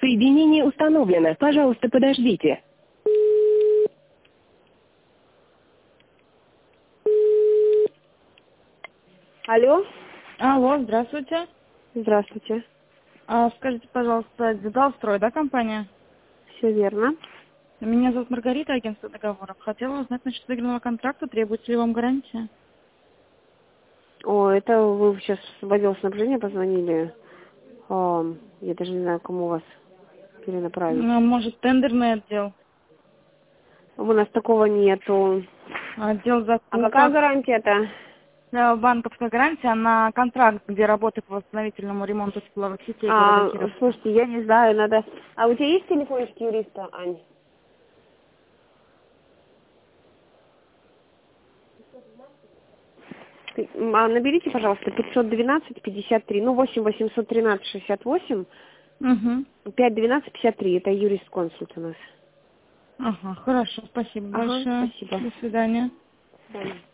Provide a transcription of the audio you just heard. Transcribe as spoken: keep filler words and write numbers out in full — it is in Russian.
Соединение установлено. Пожалуйста, подождите. Алло. Алло, здравствуйте. Здравствуйте. А, скажите, пожалуйста, Деталстрой, да, компания? Все верно. Меня зовут Маргарита, агентство договоров. Хотела узнать насчет договорного контракта, требуется ли вам гарантия? О, это вы сейчас в отдел снабжения позвонили. А, я даже не знаю, кому вас перенаправить. Ну, может, тендерный отдел? У нас такого нету. Отдел А какая закупок. гарантия-то? Э, Банковская гарантия на контракт, где работает по восстановительному ремонту тепловых сетей города А, Киров. слушайте, я не знаю, надо... А у тебя есть телефончик юриста, Ань? Ты- м, а, наберите, пожалуйста, пятьсот двенадцать пятьдесят три, ну, восемь восемьсот тринадцать шестьдесят восемь, Угу. пять двенадцать пятьдесят три, это юрист-консульт у нас. Ага, хорошо, спасибо Ага, большое. спасибо. До свидания. До свидания.